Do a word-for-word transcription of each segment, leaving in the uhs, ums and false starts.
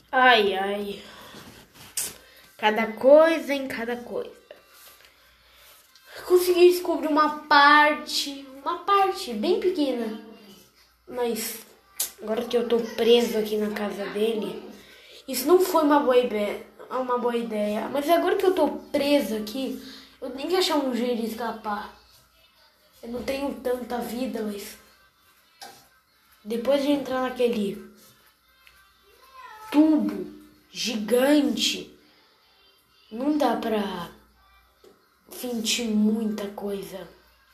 Ai, ai. Cada coisa em cada coisa. Consegui descobrir uma parte, uma parte bem pequena. Mas agora que eu tô preso aqui na casa dele, isso não foi uma boa ideia, uma boa ideia. Mas agora que eu tô preso aqui, eu tenho que achar um jeito de escapar. Eu não tenho tanta vida, mas depois de entrar naquele tubo gigante, não dá pra sentir muita coisa.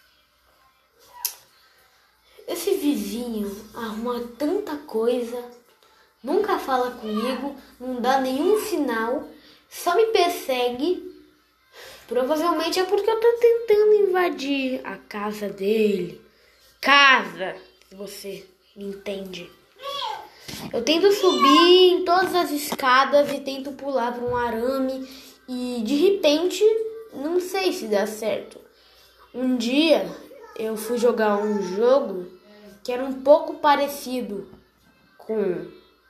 Esse vizinho arruma tanta coisa, nunca fala comigo, não dá nenhum sinal, só me persegue. Provavelmente é porque eu tô tentando invadir a casa dele. Casa, se você me entende. Eu tento subir em todas as escadas e tento pular para um arame e de repente, não sei se dá certo. Um dia eu fui jogar um jogo que era um pouco parecido com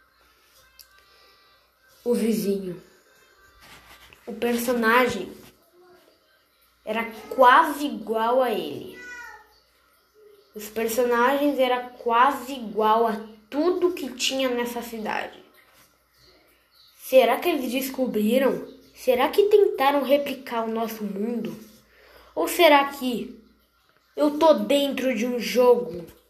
o vizinho. O personagem era quase igual a ele. Os personagens eram quase igual a tudo que tinha nessa cidade. Será que eles descobriram? Será que tentaram replicar o nosso mundo? Ou será que eu tô dentro de um jogo